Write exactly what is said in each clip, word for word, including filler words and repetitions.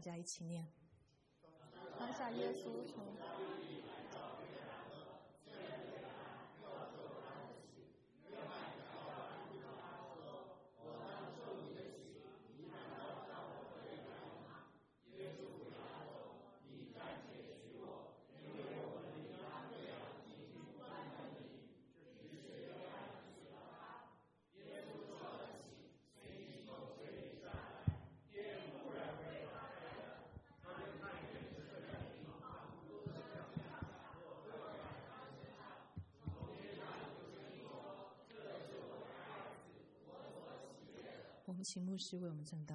家一起念。 当下耶稣从我们请牧师为我们证道。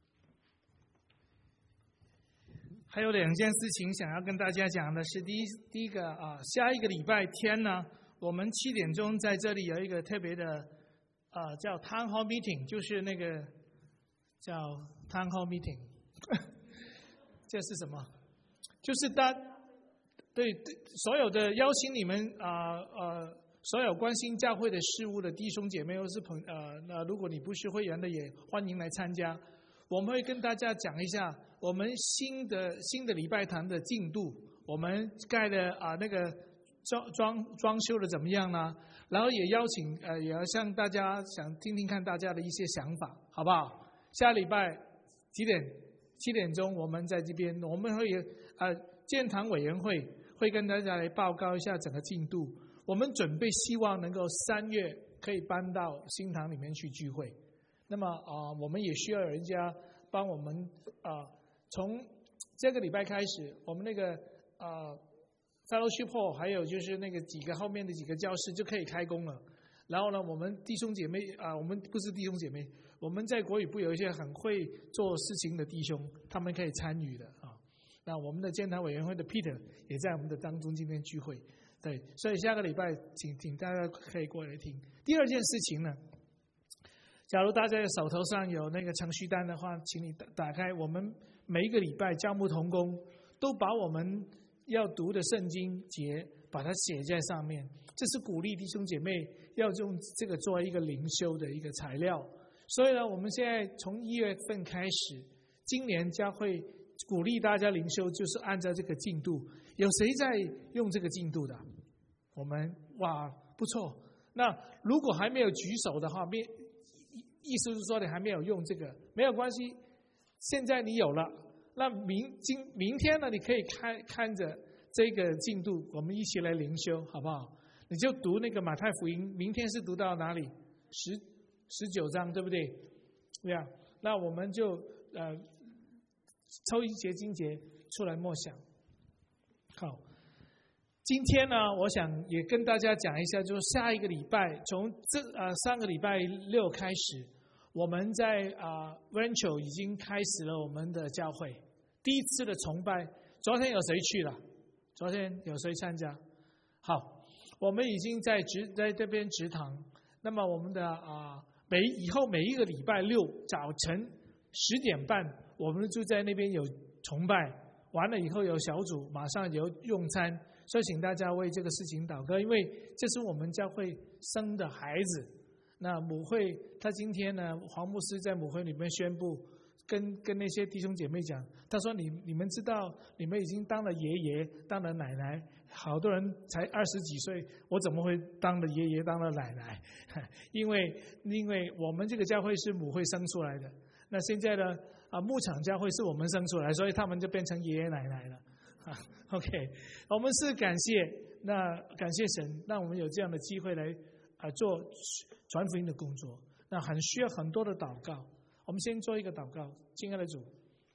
还有两件事情想要跟大家讲的是，第一，第一个啊，下一个礼拜天呢，我们七点钟在这里有一个特别的啊，叫 Town Hall Meeting， 就是那个叫 Town Hall Meeting， 这是什么？就是大对所有的邀请你们啊呃。所有关心教会的事务的弟兄姐妹或是朋呃，那如果你不是会员的，也欢迎来参加。我们会跟大家讲一下我们新的新的礼拜堂的进度，我们盖的啊、呃、那个装装装修的怎么样呢？然后也邀请呃也要向大家想听听看大家的一些想法，好不好？下礼拜几点？七点钟我们在这边，我们会有呃建堂委员会会跟大家来报告一下整个进度。我们准备希望能够三月可以搬到新堂里面去聚会，那么啊、呃，我们也需要人家帮我们啊、呃，从这个礼拜开始，我们那个啊 fellowship hall 还有就是那个几个后面的几个教室就可以开工了。然后呢，我们弟兄姐妹啊、呃，我们不是弟兄姐妹，我们在国语部有一些很会做事情的弟兄，他们可以参与的啊。那我们的监堂委员会的 Peter 也在我们的当中今天聚会。对，所以下个礼拜请请大家可以过来听。第二件事情呢，假如大家手头上有那个程序单的话，请你打打开。我们每一个礼拜教牧同工都把我们要读的圣经节把它写在上面，这是鼓励弟兄姐妹要用这个作为一个灵修的一个材料。所以呢，我们现在从一月份开始，今年将会鼓励大家灵修，就是按照这个进度。有谁在用这个进度的？我们哇不错。那如果还没有举手的话，没意思是说你还没有用这个，没有关系。现在你有了，那明今明天呢，你可以看看着这个进度，我们一起来灵修，好不好？你就读那个马太福音，明天是读到哪里？十十九章，对不对？对呀。那我们就呃抽一节经节出来默想。好，今天呢，我想也跟大家讲一下，就是下一个礼拜，从这呃上个礼拜六开始，我们在啊 Rancho 已经开始了我们的教会第一次的崇拜。昨天有谁去了？昨天有谁参加？好，我们已经在职在这边职堂。那么我们的啊每以后每一个礼拜六早晨十点半，我们就在那边有崇拜。完了以后有小组，马上有用餐，所以请大家为这个事情祷告，因为这是我们教会生的孩子。那母会他今天呢，黄牧师在母会里面宣布，跟跟那些弟兄姐妹讲，他说你你们知道，你们已经当了爷爷，当了奶奶，好多人才二十几岁，我怎么会当了爷爷，当了奶奶？因为因为我们这个教会是母会生出来的。那现在呢？啊，牧场教会是我们生出来，所以他们就变成爷爷奶奶了。啊 ，OK， 我们是感谢，那感谢神，让我们有这样的机会来啊做传福音的工作。那很需要很多的祷告。我们先做一个祷告，亲爱的主，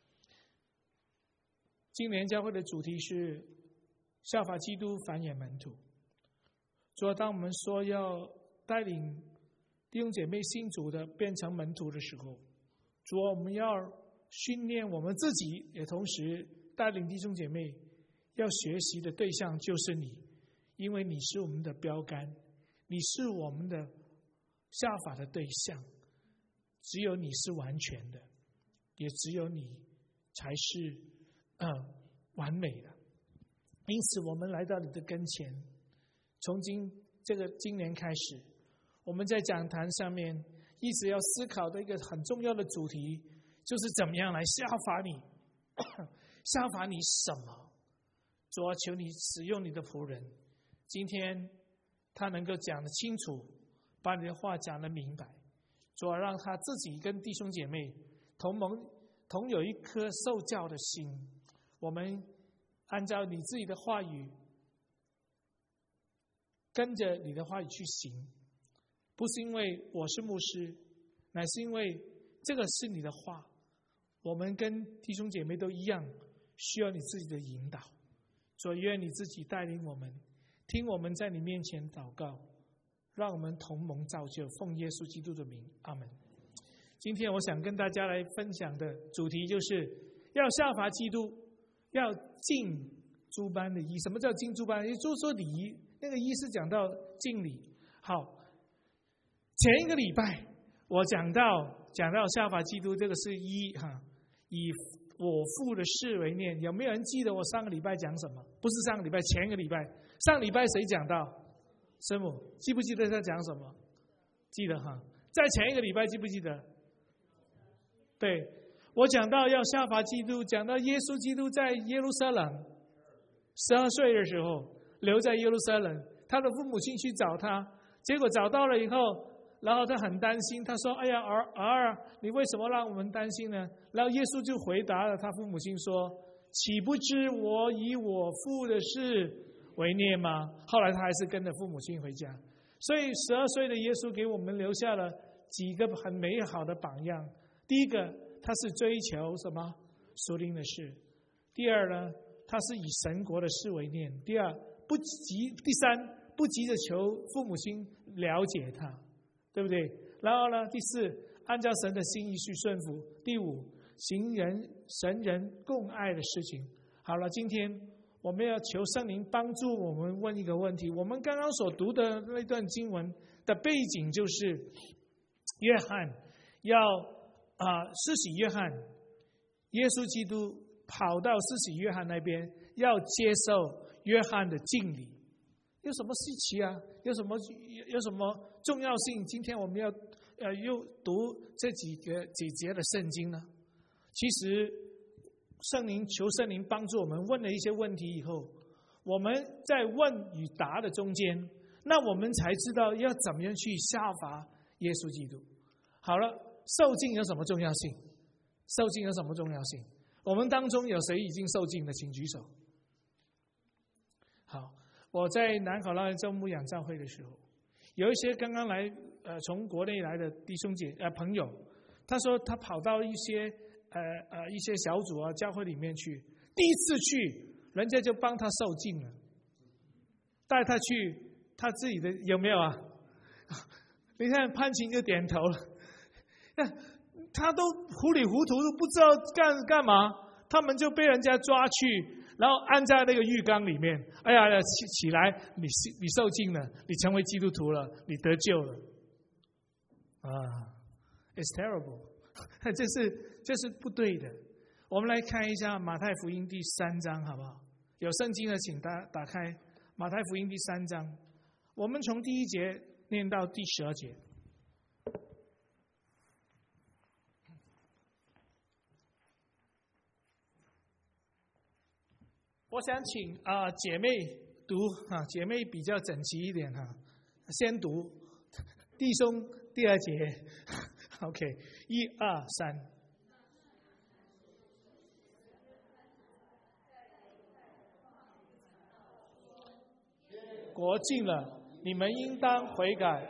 今年教会的主题是效法基督，繁衍门徒。主啊，当我们说要带领弟兄姐妹信主的变成门徒的时候，主啊，我们要训练我们自己，也同时带领弟兄姐妹要学习的对象就是你，因为你是我们的标杆，你是我们的效法的对象，只有你是完全的，也只有你才是呃完美的。因此我们来到你的跟前，从今这个今年开始，我们在讲坛上面一直要思考的一个很重要的主题，就是怎么样来效法你， 效法你什么？主啊，求你使用你的仆人，今天他能够讲得清楚，把你的话讲得明白。主啊，让他自己跟弟兄姐妹同盟，同有一颗受教的心。我们按照你自己的话语，跟着你的话语去行，不是因为我是牧师，乃是因为这个是你的话。我们跟弟兄姐妹都一样，需要你自己的引导。主，愿你自己带领我们，听我们在你面前祷告，让我们同盟造就，奉耶稣基督的名，阿们。今天我想跟大家来分享的主题就是要效法基督，要尽诸般的义。什么叫尽诸般的义？就是说礼仪，那个义是讲到敬礼。好，前一个礼拜我讲到讲到效法基督，这个是一哈，以我父的事为念。有没有人记得我上个礼拜讲什么？不是上个礼拜，前一个礼拜。上礼拜谁讲到？师母，记不记得他讲什么？记得哈。在前一个礼拜记不记得？对，我讲到要效法基督，讲到耶稣基督在耶路撒冷十二岁的时候留在耶路撒冷，他的父母亲去找他，结果找到了以后，然后他很担心，他说：“哎呀，儿儿，你为什么让我们担心呢？”然后耶稣就回答了他父母亲说：“岂不知我以我父的事为念吗？”后来他还是跟着父母亲回家。所以十二岁的耶稣给我们留下了几个很美好的榜样。第一个，他是追求什么？属灵的事。第二呢，他是以神国的事为念。第二，不急；第三，不急着求父母亲了解他，对不对？然后呢，第四，按照神的心意去顺服。第五，行人神人共爱的事情。好了，今天我们要求圣灵帮助我们问一个问题。我们刚刚所读的那段经文的背景就是约翰要啊，施洗约翰，耶稣基督跑到施洗约翰那边，要接受约翰的敬礼。有什么稀奇啊？有什么有什么重要性？今天我们要呃又读这几个几节的圣经呢？其实圣灵求圣灵帮助我们问了一些问题以后，我们在问与答的中间，那我们才知道要怎么样去效法耶稣基督。好了，受浸有什么重要性？受浸有什么重要性？我们当中有谁已经受浸的，请举手。好，我在南考拉州牧养教会的时候，有一些刚刚来呃从国内来的弟兄姐呃朋友，他说他跑到一些呃呃一些小组啊教会里面去，第一次去，人家就帮他受浸了，带他去他自己的有没有啊？你看潘琴就点头了。他都糊里糊涂，都不知道干干嘛，他们就被人家抓去，然后安在那个浴缸里面。哎呀，起起来，你你受浸了，你成为基督徒了，你得救了。啊 ，It's terrible， 这是这是不对的。我们来看一下马太福音第三章，好不好？有圣经的，请打打开马太福音第三章，我们从第一节念到第十二节。我想请啊、呃、姐妹读啊，姐妹比较整齐一点哈、啊，先读弟兄第二节 ，OK， 一二三。国近了，你们应当悔改。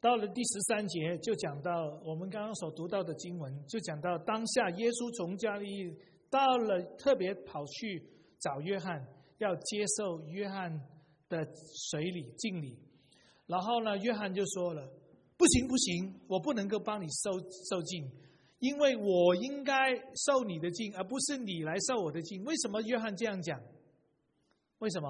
到了第十三节就讲到我们刚刚所读到的经文，就讲到当下耶稣从加利利到了，特别跑去找约翰，要接受约翰的水礼敬礼。然后呢，约翰就说了：不行不行，我不能够帮你受受敬，因为我应该受你的敬，而不是你来受我的敬。为什么约翰这样讲？为什么？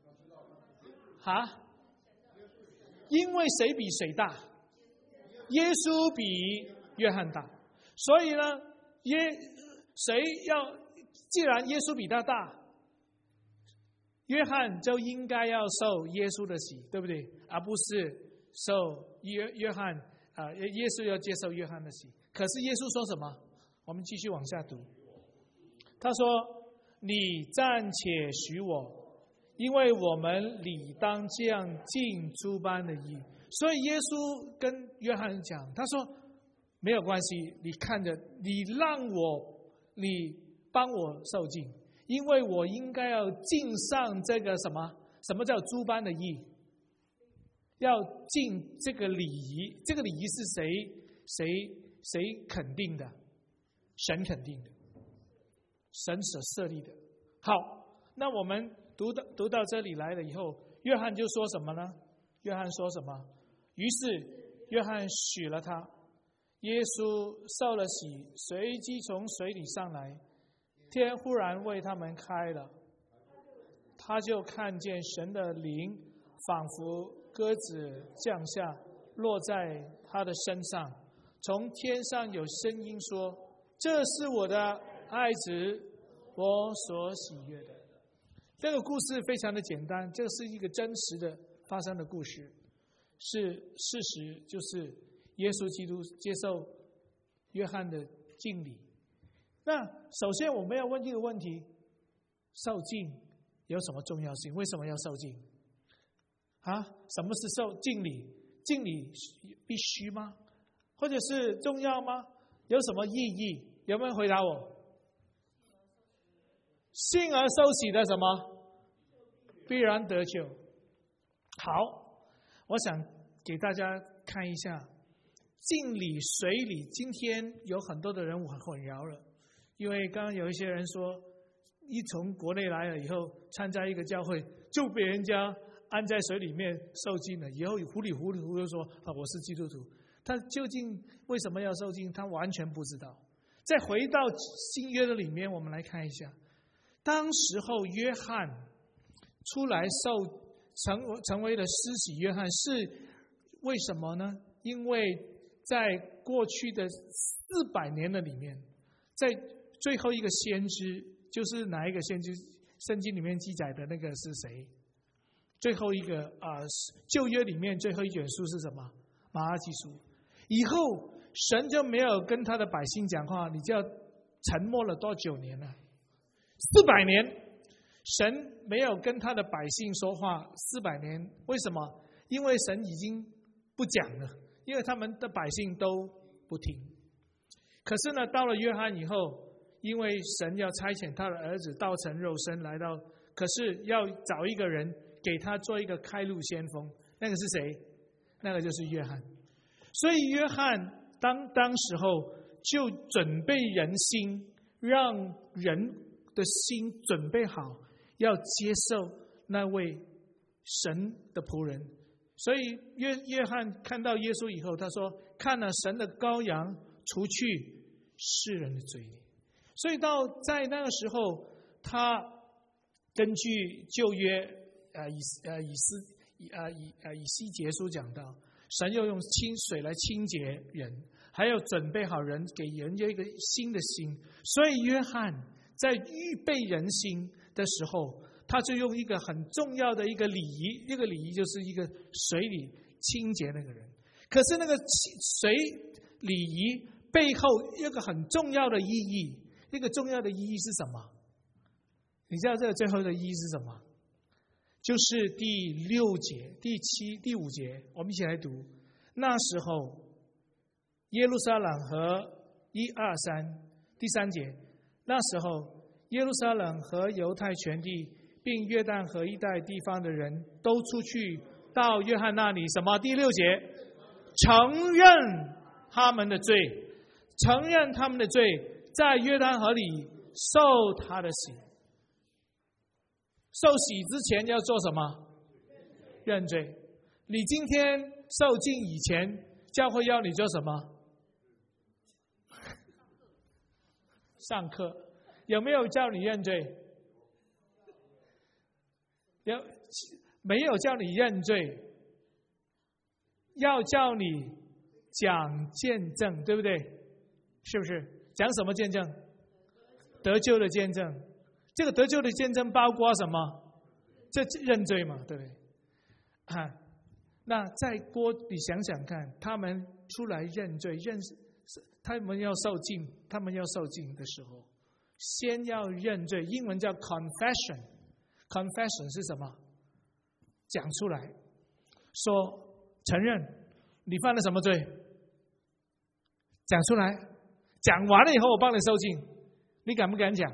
啊？因为谁比谁大？耶稣比约翰大，所以呢，耶谁要既然耶稣比他大，约翰就应该要受耶稣的洗，对不对？而不是受约约翰啊、呃，耶稣要接受约翰的洗。可是耶稣说什么？我们继续往下读。他说：“你暂且许我。”因为我们理当这样尽诸般的义，所以耶稣跟约翰讲，他说没有关系，你看着，你让我，你帮我受敬，因为我应该要尽上这个什么？什么叫诸般的义？要尽这个礼仪，这个礼仪是谁谁谁肯定的？神肯定的，神所设立的。好，那我们。读到读到这里来了以后，约翰就说什么呢？约翰说什么？于是约翰许了他，耶稣受了洗，随即从水里上来，天忽然为他们开了，他就看见神的灵仿佛鸽子降下，落在他的身上。从天上有声音说：“这是我的爱子，我所喜悦的。”这个故事非常的简单，这是一个真实的发生的故事，是事实，就是耶稣基督接受约翰的敬礼。那首先我们要问一个问题：受敬有什么重要性？为什么要受敬？啊，什么是受敬礼？敬礼必须吗？或者是重要吗？有什么意义？有没有回答我？信而受洗的什么？必然得救。好，我想给大家看一下敬礼、水礼。今天有很多的人很混淆了，因为刚刚有一些人说，一从国内来了以后，参加一个教会就被人家安在水里面受浸了，以后糊里糊涂就说啊，我是基督徒。他究竟为什么要受浸？他完全不知道。再回到新约的里面，我们来看一下，当时候约翰出来受成成为了施洗约翰，是为什么呢？因为在过去的四百年的里面，在最后一个先知，就是哪一个先知？圣经里面记载的那个是谁？最后一个啊、呃，旧约里面最后一卷书是什么？马拉基书。以后神就没有跟他的百姓讲话，你就要沉默了多久年了？四百年，神没有跟他的百姓说话四百年，为什么？因为神已经不讲了，因为他们的百姓都不听。可是呢，到了约翰以后，因为神要差遣他的儿子道成肉身来到，可是要找一个人给他做一个开路先锋，那个是谁？那个就是约翰。所以约翰当当时候就准备人心，让人的心准备好，要接受那位神的仆人。所以约约翰看到耶稣以后，他说：“看了神的羔羊，除去世人的罪孽。”所以到在那个时候，他根据旧约呃以呃以斯呃以呃以西结书讲到，神要用清水来清洁人，还要准备好人，给人一个新的心。所以约翰在预备人心的时候，他就用一个很重要的一个礼仪，这个礼仪就是一个水礼清洁那个人。可是那个水礼仪背后一个很重要的意义，一个重要的意义是什么？你知道这个最后的意义是什么？就是第六节、第七、第五节，我们一起来读。那时候，耶路撒冷和一二三第三节，那时候耶路撒冷和犹太全地，并约旦河一带地方的人都出去到约翰那里。什么？第六节， 承认他们的罪，承认他们的罪，在约旦河里受他的洗。受洗之前要做什么？认罪。你今天受浸以前，教会要你做什么？上课。有没有叫你认罪？有，没有叫你认罪，要叫你讲见证，对不对？是不是？讲什么见证？得救的见证。这个得救的见证包括什么？这认罪嘛，对不对？啊，那在锅你想想看，他们出来认罪，认他们要受浸，他们要受浸的时候，先要认罪，英文叫 confession。confession 是什么？讲出来，说承认你犯了什么罪，讲出来，讲完了以后我帮你受浸，你敢不敢讲？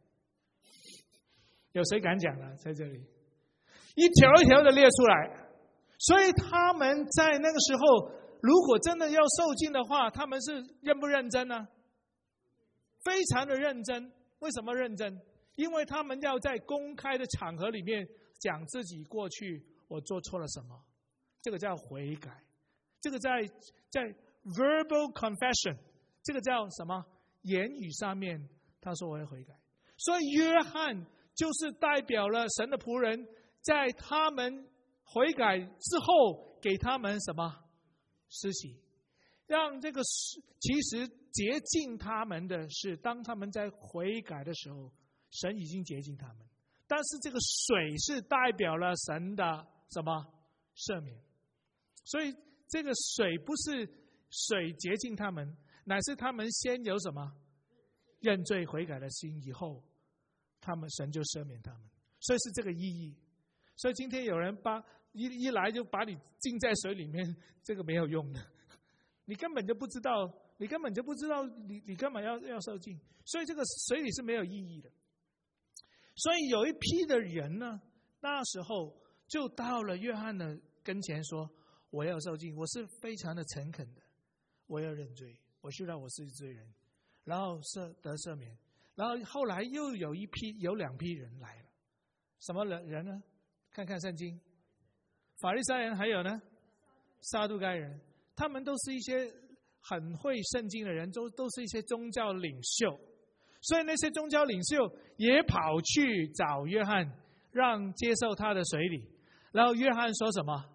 有谁敢讲呢？在这里，一条一条的列出来。所以他们在那个时候，如果真的要受浸的话，他们是认不认真呢？非常的认真。为什么认真？因为他们要在公开的场合里面讲自己过去我做错了什么，这个叫悔改。这个在在 verbal confession， 这个叫什么？言语上面他说我要悔改。所以约翰就是代表了神的仆人，在他们悔改之后，给他们什么？施洗，让这个其实洁净他们的是，当他们在悔改的时候，神已经洁净他们。但是这个水是代表了神的什么？赦免。所以这个水不是水洁净他们，乃是他们先有什么？认罪悔改的心，以后他们神就赦免他们。所以是这个意义。所以今天有人把一一来就把你浸在水里面，这个没有用的，你根本就不知道，你根本就不知道你你干嘛要要受浸，所以这个水里是没有意义的。所以有一批的人呢，那时候就到了约翰的跟前说：“我要受浸，我是非常的诚恳的，我要认罪，我知道我是罪人，然后赦得赦免。”然后后来又有一批有两批人来了，什么人人呢？看看圣经。法利赛人还有呢，撒都该人，他们都是一些很会圣经的人，都都是一些宗教领袖，所以那些宗教领袖也跑去找约翰，让接受他的水礼。然后约翰说什么？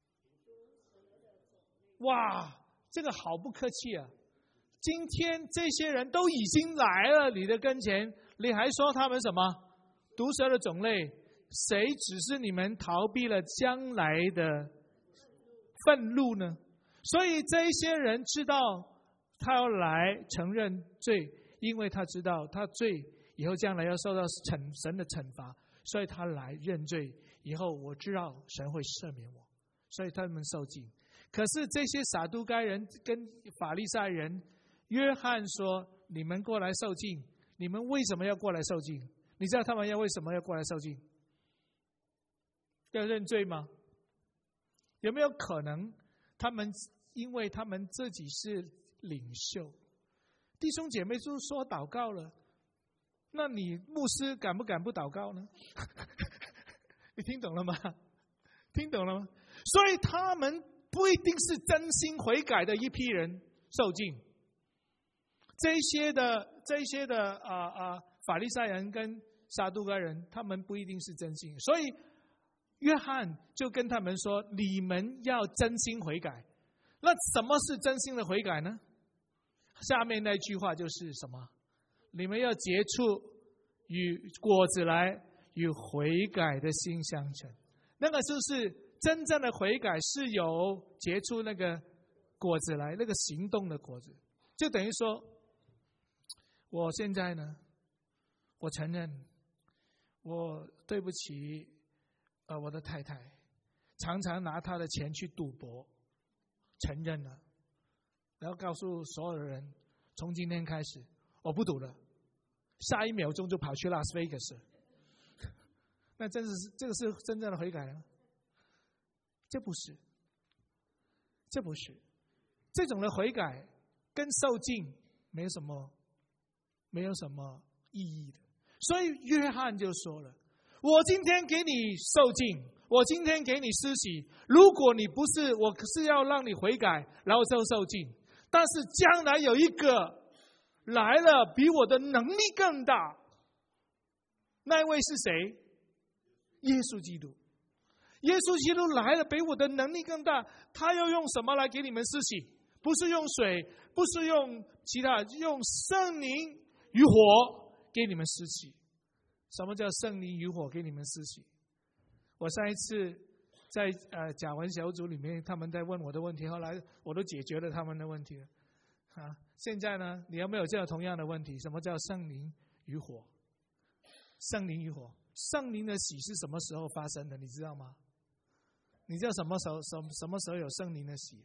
哇，这个好不客气啊！今天这些人都已经来了你的跟前，你还说他们什么毒蛇的种类？谁只是你们逃避了将来的愤怒呢？所以这些人知道他要来承认罪，因为他知道他罪以后将来要受到惩神的惩罚，所以他来认罪。以后我知道神会赦免我，所以他们受浸。可是这些撒都该人跟法利赛人，约翰说：“你们过来受浸，你们为什么要过来受浸？你知道他们要为什么要过来受浸？要认罪吗？有没有可能他们因为他们自己是领袖，弟兄姐妹就说祷告了，那你牧师敢不敢不祷告呢？你听懂了吗？听懂了吗？所以他们不一定是真心悔改的一批人受浸。这些的这些的啊啊法利赛人跟撒都该人，他们不一定是真心，所以约翰就跟他们说：“你们要真心悔改。”那什么是真心的悔改呢？下面那句话就是什么？你们要结出与果子来，与悔改的心相称。那个就是真正的悔改，是有结出那个果子来，那个行动的果子。就等于说，我现在呢，我承认我对不起呃我的太太，常常拿她的钱去赌博，承认了，然后告诉所有的人，从今天开始我不赌了，下一秒钟就跑去拉斯维加斯。那真是这个是真正的悔改吗？这不是，这不是。 这种的悔改跟受浸没有什么没有什么意义的。所以约翰就说了，我今天给你受浸，我今天给你施洗，如果你不是，我是要让你悔改然后就受浸，但是将来有一个来了比我的能力更大，那位是谁？耶稣基督。耶稣基督来了比我的能力更大，他要用什么来给你们施洗？不是用水，不是用其他，用圣灵与火给你们施洗。什么叫圣灵与火给你们施洗？我上一次在呃讲文小组里面，他们在问我的问题，后来我都解决了他们的问题了。啊，现在呢，你有没有这样同样的问题？什么叫圣灵与火？圣灵与火，圣灵的洗是什么时候发生的？你知道吗？你知道什么时候什什么时候有圣灵的洗？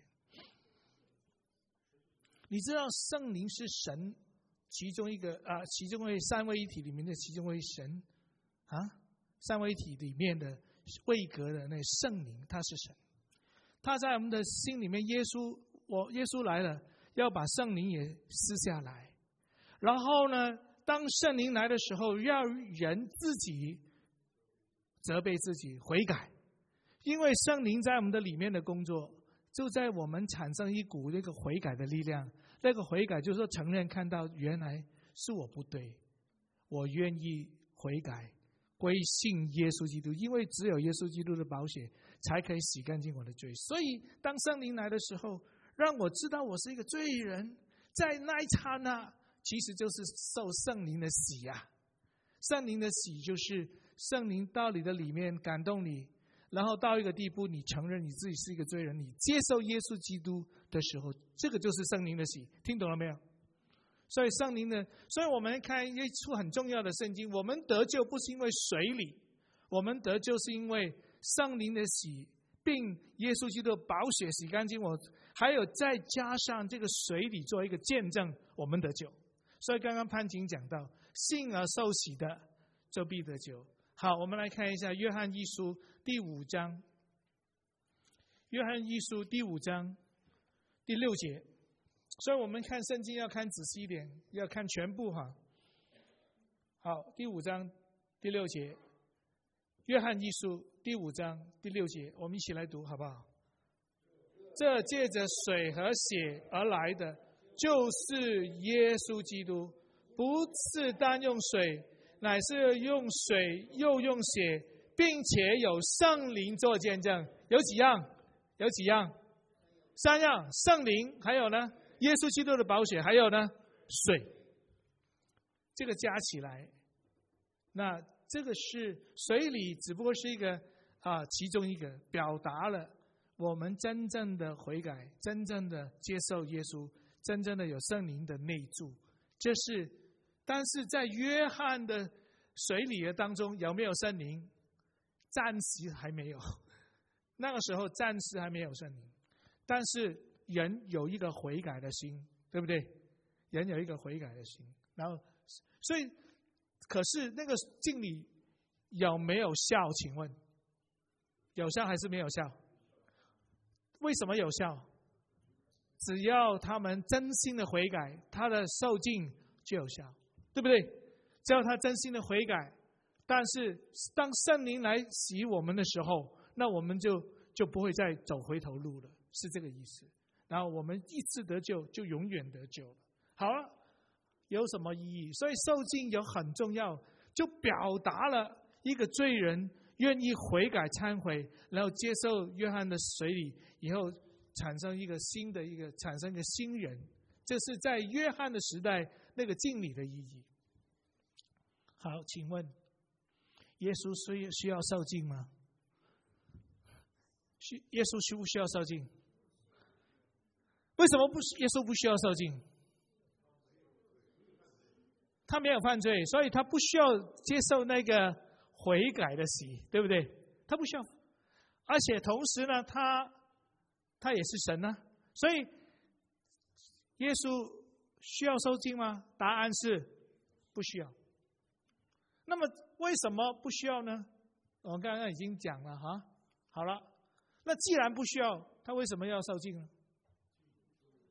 你知道圣灵是神其中一个啊，其中位三位一体里面的其中位神啊，三位一体里面的位格的那圣灵，他是神，他在我们的心里面。耶稣，我耶稣来了，要把圣灵也撕下来。然后呢，当圣灵来的时候，要人自己责备自己悔改。因为圣灵在我们的里面的工作，就在我们产生一股那个悔改的力量。那个悔改就是说承认看到原来是我不对，我愿意悔改归信耶稣基督，因为只有耶稣基督的宝血才可以洗干净我的罪。所以当圣灵来的时候，让我知道我是一个罪人，在那一刹那其实就是受圣灵的洗啊。圣灵的洗就是圣灵到你的里面感动你，然后到一个地步，你承认你自己是一个罪人，你接受耶稣基督的时候，这个就是圣灵的洗。听懂了没有？所以圣灵的，所以我们看一处很重要的圣经，我们得救不是因为水里，我们得救是因为圣灵的洗，并耶稣基督的宝血洗干净我，还有再加上这个水里做一个见证，我们得救。所以刚刚潘景讲到，信而受洗的就必得救。好，我们来看一下约翰一书第五章，约翰一书第五章第六节。所以我们看圣经要看仔细一点，要看全部哈。好，第五章第六节，约翰一书第五章第六节，我们一起来读好不好？这借着水和血而来的，就是耶稣基督，不是单用水，乃是用水又用血，并且有圣灵做见证。有几样？有几样？三样：圣灵，还有呢，耶稣基督的宝血，还有呢，水。这个加起来，那这个是水里只不过是一个啊，其中一个表达了我们真正的悔改，真正的接受耶稣，真正的有圣灵的内住。这是，但是在约翰的水里的当中有没有圣灵？暂时还没有，那个时候暂时还没有圣灵。但是人有一个悔改的心，对不对？人有一个悔改的心，然后，所以，可是那个敬礼有没有效？请问，有效还是没有效？为什么有效？只要他们真心的悔改，他的受敬就有效，对不对？只要他真心的悔改，但是当圣灵来洗我们的时候，那我们就就不会再走回头路了，是这个意思。然后我们一次得救，就永远得救了。好了，有什么意义？所以受敬有很重要，就表达了一个罪人愿意悔改忏悔，然后接受约翰的水礼以后，产生一个新的一个产生一个新人。这是在约翰的时代那个敬礼的意义。好，请问耶稣需需要受敬吗？需耶稣需不需要受敬？为什么不耶稣不需要受敬？他没有犯罪，所以他不需要接受那个悔改的洗，对不对？他不需要，而且同时呢，他他也是神呢，所以耶稣需要受敬吗？答案是不需要。那么为什么不需要呢？我们刚刚已经讲了哈。好了，那既然不需要，他为什么要受敬呢？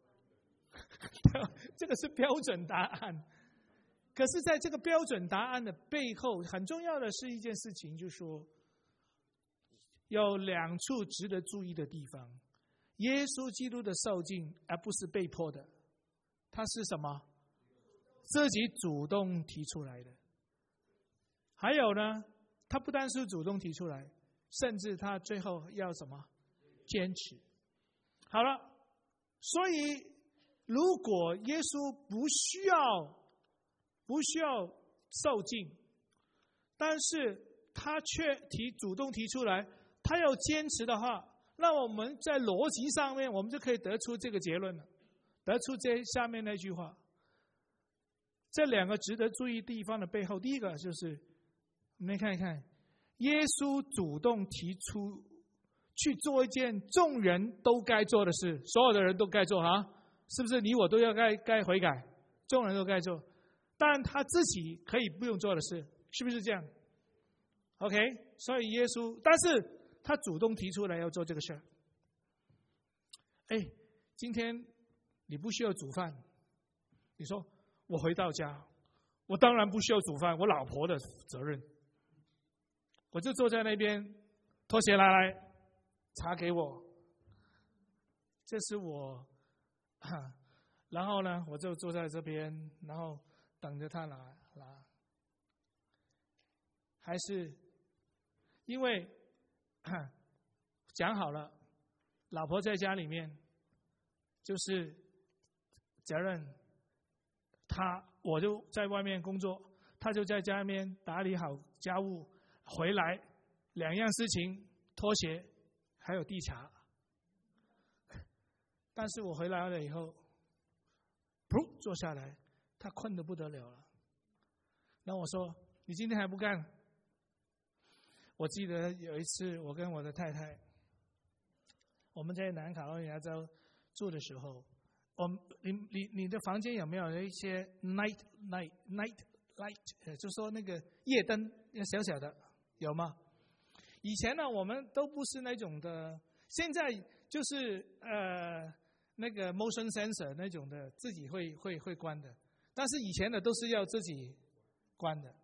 这个是标准答案。可是在这个标准答案的背后，很重要的是一件事情，就是说有两处值得注意的地方。耶稣基督的受尽而不是被迫的，他是什么？自己主动提出来的。还有呢，他不单是主动提出来，甚至他最后要什么？坚持。好了，所以如果耶稣不需要不需要受尽，但是他却提主动提出来，他要坚持的话，那我们在逻辑上面，我们就可以得出这个结论了，得出这下面那句话。这两个值得注意地方的背后，第一个就是我们看一看，耶稣主动提出去做一件众人都该做的事，所有的人都该做啊，是不是？你我都要该该悔改，众人都该做，但他自己可以不用做的事，是不是这样 ？OK， 所以耶稣，但是他主动提出来要做这个事儿。哎，今天你不需要煮饭，你说我回到家，我当然不需要煮饭，我老婆的责任，我就坐在那边，拖鞋拿来，茶给我，这是我，然后呢，我就坐在这边，然后等着他拿拿，还是因为讲好了，老婆在家里面就是责任，他我就在外面工作，他就在家里面打理好家务，回来两样事情，拖鞋还有递茶。但是我回来了以后，噗坐下来，他困得不得了了。那我说你今天还不干？我记得有一次我跟我的太太，我们在南卡罗来纳州住的时候，我你你你的房间有没有一些 night night night light， 就说那个夜灯小小的，有吗？以前呢我们都不是那种的，现在就是呃那个 motion sensor 那种的，自己会会会关的，但是以前的都是要自己关的。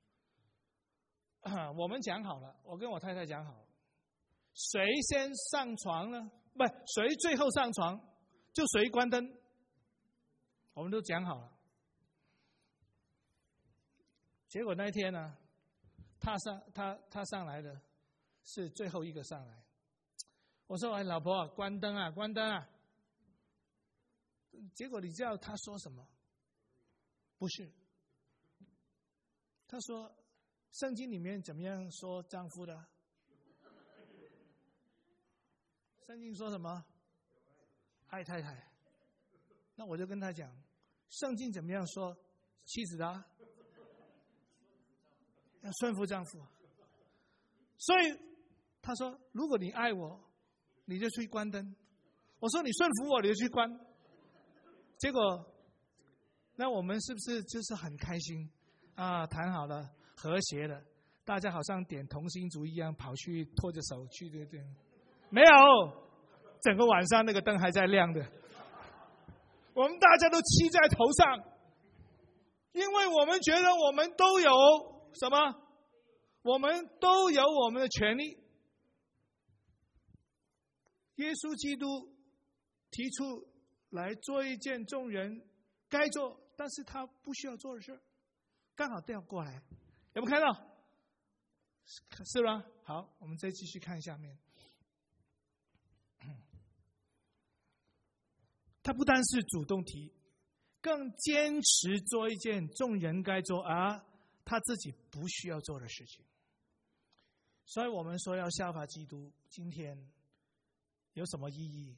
啊，我们讲好了，我跟我太太讲好了，谁先上床呢？不，谁最后上床，就谁关灯。我们都讲好了。结果那一天呢，他上他他上来的是最后一个上来。我说：“哎，老婆，关灯啊，关灯啊！”结果你知道他说什么？不是，他说。圣经里面怎么样说丈夫的？圣经说什么？爱太太。那我就跟他讲，圣经怎么样说妻子的？要顺服丈夫。所以他说，如果你爱我，你就去关灯。我说你顺服我，你就去关。结果，那我们是不是就是很开心啊？谈好了。和谐的，大家好像点同心烛一样，跑去拖着手去，对对，没有，整个晚上那个灯还在亮的，我们大家都气在头上，因为我们觉得我们都有什么，我们都有我们的权利。耶稣基督提出来做一件众人该做，但是他不需要做的事，刚好调过来。有没有看到？是吗？好，我们再继续看下面。他不单是主动提，更坚持做一件众人该做而他自己不需要做的事情。所以我们说要效法基督，今天有什么意义？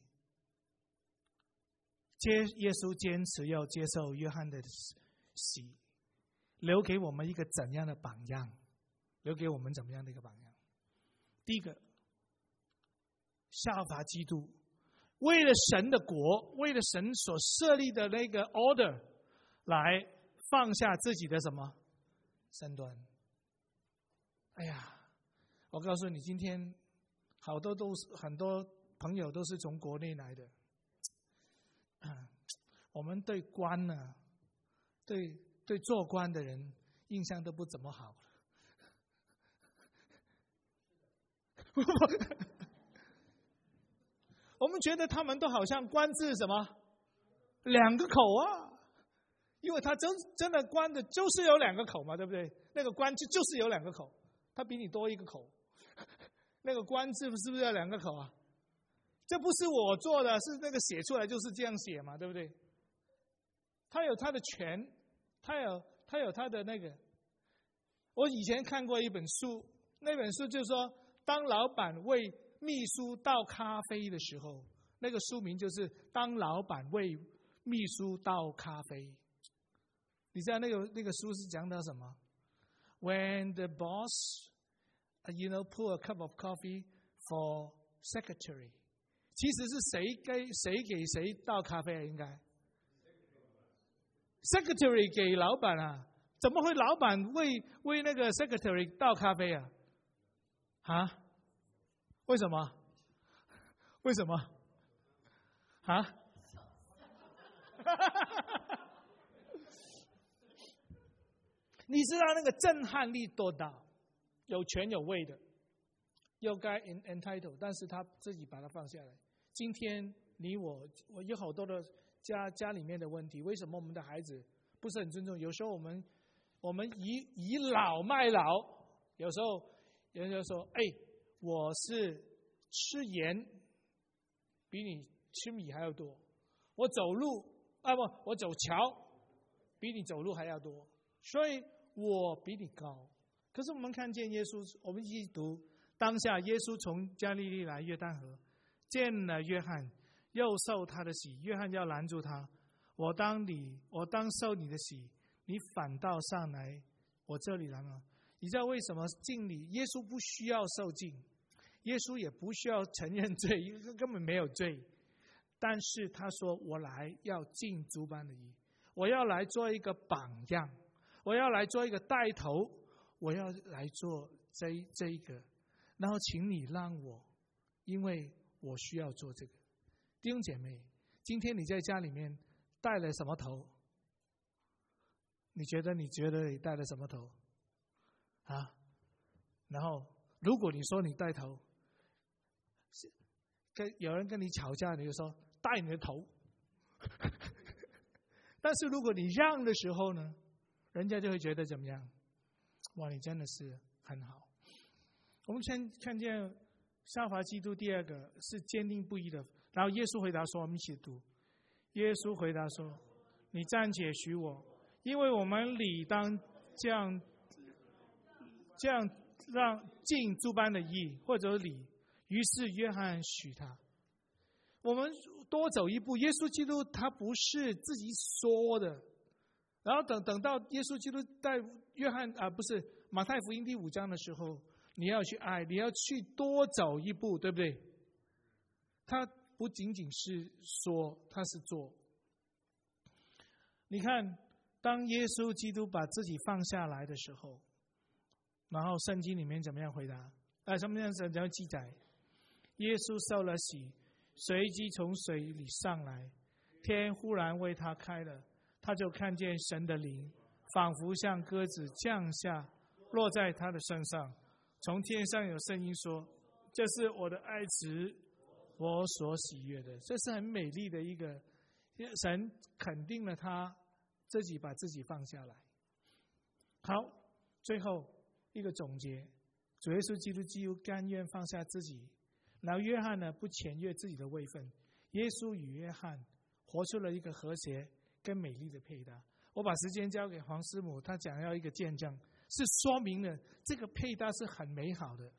接耶稣坚持要接受约翰的洗。留给我们一个怎样的榜样？留给我们怎么样的一个榜样？第一个，效法基督，为了神的国，为了神所设立的那个 order， 来放下自己的什么身段。哎呀，我告诉你，今天好多都是很多朋友都是从国内来的。 我们对官呢，对对做官的人印象都不怎么好。我们觉得他们都好像官字什么两个口啊，因为他真真的官的就是有两个口嘛，对不对？那个官就就是有两个口，他比你多一个口。那个官字是不是要两个口啊？这不是我做的，是那个写出来就是这样写嘛，对不对？他有他的权，他有他有他的那个。我以前看过一本书，那本书就是说，当老板为秘书倒咖啡的时候，那个书名就是“当老板为秘书倒咖啡”。你知道那个那个书是讲到什么 ？When the boss, you know, pour a cup of coffee for secretary， 其实是谁给谁给谁倒咖啡啊？应该 secretary 给老板啊？怎么会老板为为那个 secretary 倒咖啡啊？啊？为什么？为什么？啊？你知道那个震撼力多大？有权有位的，又该 entitled， 但是他自己把它放下来。今天你我我有好多的家家里面的问题，为什么我们的孩子不是很尊重？有时候我们我们以以老卖老，有时候有人就说：“哎，我是吃盐比你吃米还要多，我走路啊不，我走桥比你走路还要多，所以我比你高。”可是我们看见耶稣，我们一起读当下，耶稣从加利利来约旦河，见了约翰，又受他的洗。约翰要拦住他：“我当你，我当受你的洗，你反倒上来我这里来吗？”你知道为什么敬礼？耶稣不需要受敬，耶稣也不需要承认罪，因为根本没有罪。但是他说：“我来要尽诸般的义，我要来做一个榜样，我要来做一个带头，我要来做这这一个。然后请你让我，因为我需要做这个。”弟兄姐妹，今天你在家里面戴了什么头？你觉得你觉得你戴了什么头？啊？然后如果你说你带头，跟有人跟你吵架，你就说带你的头。但是如果你让的时候呢，人家就会觉得怎么样？哇，你真的是很好。我们看看见效法基督，第二个是坚定不移的。然后耶稣回答说：“我们一起读。”耶稣回答说：“你暂且许我，因为我们理当这样这样让尽诸般的义，或者礼。”于是约翰许他。我们多走一步，耶稣基督他不是自己说的，然后等等到耶稣基督在约翰啊不是马太福音第五章的时候，你要去爱，你要去多走一步，对不对？他不仅仅是说，他是做。你看，当耶稣基督把自己放下来的时候，然后圣经里面怎么样回答？啊，什么样怎样记载？耶稣受了洗，随即从水里上来，天忽然为他开了，他就看见神的灵仿佛像鸽子降下，落在他的身上。从天上有声音说：“这是我的爱子，我所喜悦的。”这是很美丽的一个，神肯定了他自己把自己放下来。好，最后一个总结，主耶稣基督几乎甘愿放下自己。然后约翰呢，不僭越自己的位分。耶稣与约翰活出了一个和谐跟美丽的配搭。我把时间交给黄师母，他讲要一个见证，是说明了这个配搭是很美好的。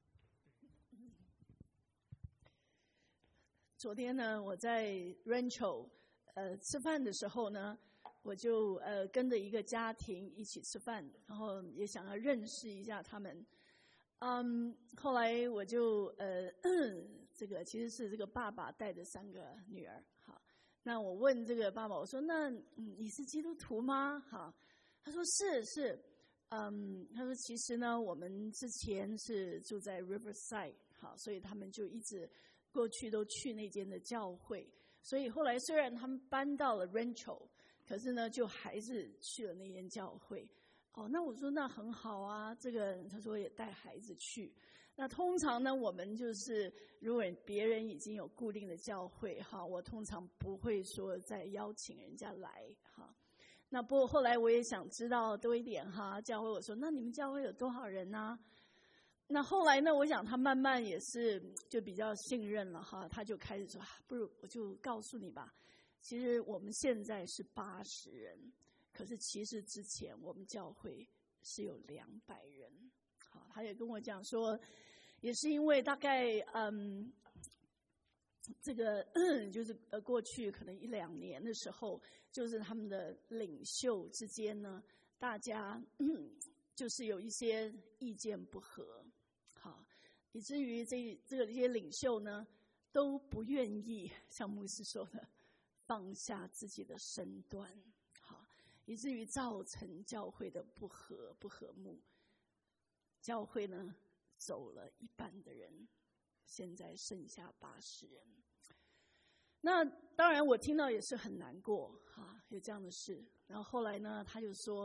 昨天呢，我在 Rancho 呃吃饭的时候呢，我就呃跟着一个家庭一起吃饭，然后也想要认识一下他们。嗯，后来我就呃这个其实是这个爸爸带着三个女儿，好，那我问这个爸爸，我说那、嗯、你是基督徒吗？好，他说是是，嗯，他说其实呢，我们之前是住在 Riverside， 好，所以他们就一直过去都去那间的教会。 所以后来虽然他们搬到了 Rancho， 可是呢，就还是去了那间教会。哦，那我说那很好啊，这个他说也带孩子去。那通常呢，我们就是如果别人已经有固定的教会哈，我通常不会说再邀请人家来哈。那不过后来我也想知道多一点哈，教会我说那你们教会有多少人呢、啊？那后来呢，我想他慢慢也是就比较信任了哈，他就开始说，啊、不如我就告诉你吧，其实我们现在是八十人。可是其实之前我们教会是有两百人，好，他也跟我讲说，也是因为大概嗯，这个就是呃过去可能一两年的时候，就是他们的领袖之间呢，大家嗯就是有一些意见不合，好，以至于这这个这些领袖呢都不愿意像牧师说的放下自己的身段。以至于造成教会的不和不和睦，教会呢走了一半的人，现在剩下八十人。那当然我听到也是很难过哈，有这样的事。然后后来呢，他就说，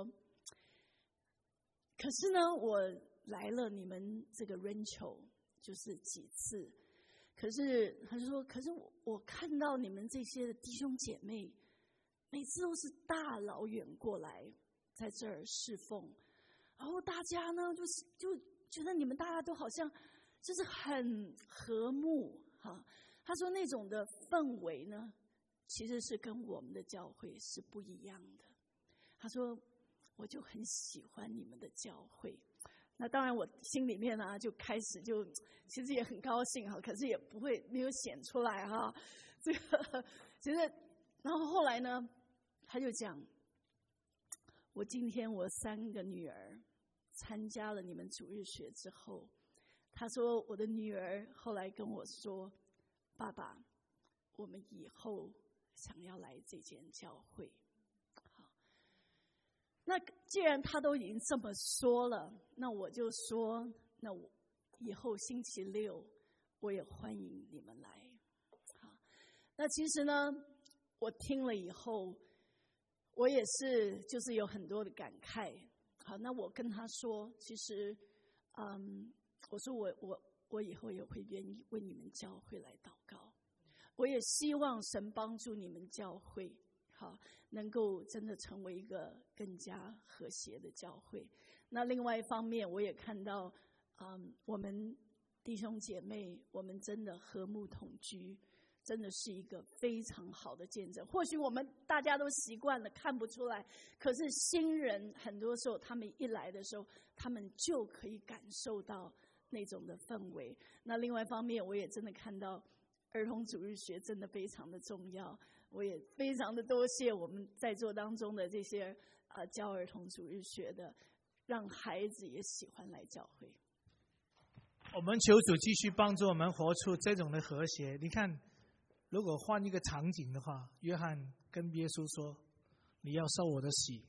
可是呢，我来了你们这个 Rancho 就是几次，可是他就说，可是我我看到你们这些弟兄姐妹。每次都是大老远过来，在这儿侍奉，然后大家呢，就是就觉得你们大家都好像就是很和睦哈。他说那种的氛围呢，其实是跟我们的教会是不一样的。他说我就很喜欢你们的教会。那当然我心里面呢就开始就其实也很高兴哈，可是也不会没有显出来哈。这个其实然后后来呢。他就讲，我今天我三个女儿参加了你们主日学之后，他说我的女儿后来跟我说，爸爸，我们以后想要来这间教会。好，那既然他都已经这么说了，那我就说，那我以后星期六我也欢迎你们来。好，那其实呢，我听了以后。我也是，就是有很多的感慨。好，那我跟他说，其实，嗯，我说我我我以后也会愿意为你们教会来祷告。我也希望神帮助你们教会，好，能够真的成为一个更加和谐的教会。那另外一方面，我也看到，嗯，我们弟兄姐妹，我们真的和睦同居。真的是一个非常好的见证。或许我们大家都习惯了，看不出来。可是新人很多时候，他们一来的时候，他们就可以感受到那种的氛围。那另外一方面，我也真的看到儿童主日学真的非常的重要。我也非常的多谢我们在座当中的这些呃教儿童主日学的，让孩子也喜欢来教会。 我们求主继续帮助我们活出这种的和谐。你看。如果换一个场景的话，约翰跟耶稣说：“你要受我的洗。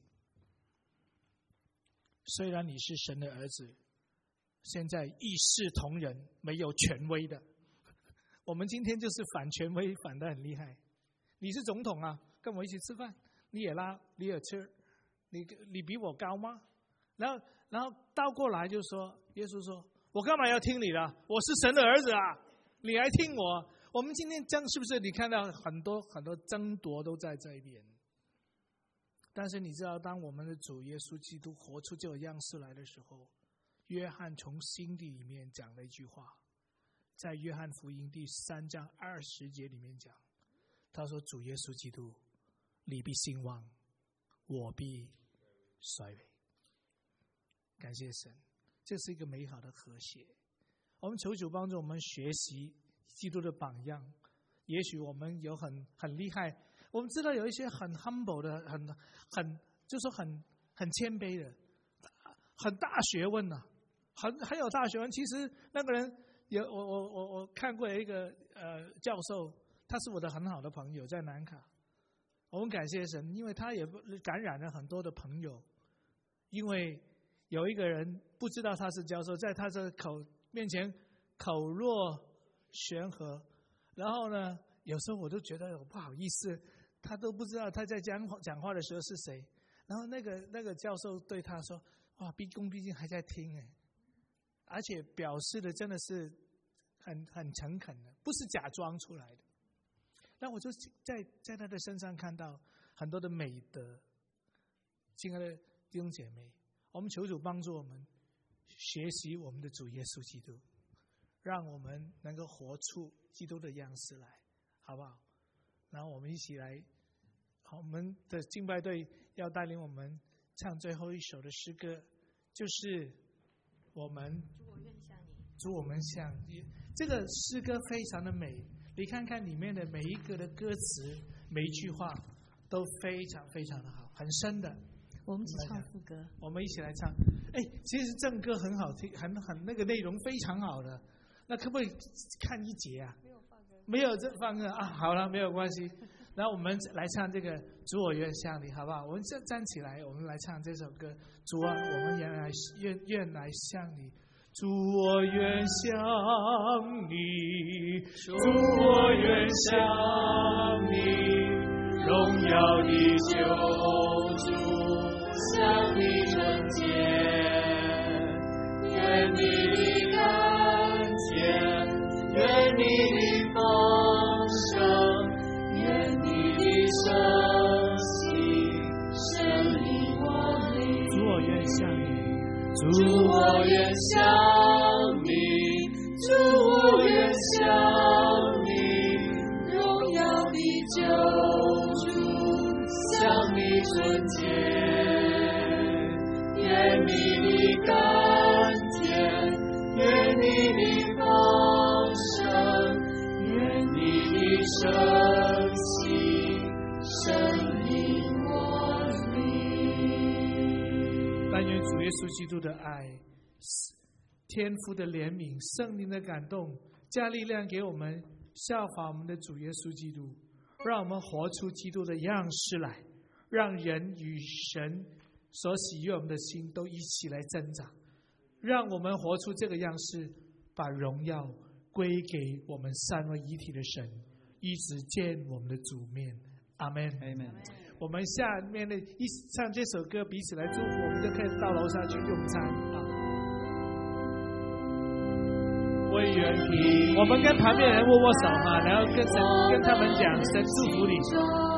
虽然你是神的儿子，现在一视同仁，没有权威的。我们今天就是反权威，反得很厉害。你是总统啊，跟我一起吃饭，你也拉，你也吃，你你比我高吗？然后然后倒过来就说，耶稣说：我干嘛要听你的？我是神的儿子啊，你来听我。”我们今天将是不是你看到很多很多争夺都在这一边？但是你知道，当我们的主耶稣基督活出这个样式来的时候，约翰从心底里面讲了一句话，在约翰福音第三章二十节里面讲，他说：“主耶稣基督，你必兴旺，我必衰微。”感谢神，这是一个美好的和谐。我们求主帮助我们学习基督的榜样。也许我们有很很厉害，我们知道有一些很 humble 的，很很就是很很谦卑的，很大学问啊，很很有大学问。其实那个人有我我我我看过一个呃教授，他是我的很好的朋友，在南卡。我们感谢神，因为他也感染了很多的朋友。因为有一个人不知道他是教授，在他的口面前口若悬河。然后呢， 有时候我都觉得我不好意思，他都不知道他在讲讲话的时候是谁。然后那个那个教授对他说：“哇，毕恭毕敬还在听哎，而且表示的真的是很很诚恳的，不是假装出来的。”那我就在在他的身上看到很多的美德。亲爱的弟兄姐妹，我们求主帮助我们学习我们的主耶稣基督，让我们能够活出基督的样式来，好不好？然后我们一起来，好，我们的敬拜队要带领我们唱最后一首的诗歌，就是我们主我愿像你，主我们像你。这个诗歌非常的美，你看看里面的每一个的歌词，每一句话都非常非常的好，很深的。 我们只唱副歌， 我们一起来唱。哎，其实正歌很好听，很很那个内容非常好的。那可不可以看一节啊？没有放歌，没有这放歌啊。好了，没有关系。然后我们来唱这个《主我愿像你》，好不好？我们站站起来，我们来唱这首歌。主啊，我们原来愿愿来像你。主我愿像你，主我愿像你，荣耀的救主。向你纯洁，愿你的甘甜，愿你的丰盛，愿你的生息，生命我灵。主我愿像你，主我愿像你，主我愿像你，荣耀的救主，向你纯洁。愿你的甘甜，愿你的丰盛，愿你的生息，生命我灵。但愿主耶稣基督的爱、天父的怜悯、圣灵的感动，加力量给我们效法我们的主耶稣基督，让我们活出基督的样式来，让人与神所喜悦我们的心都一起来增长，让我们活出这个样式，把荣耀归给我们三位一体的神，一直见我们的主面。阿们。我们下面的一唱这首歌，彼此来祝福，我们就可以到楼上去用餐啊。为愿平，我们跟旁边人握握手嘛，然后跟神跟他们讲神祝福你。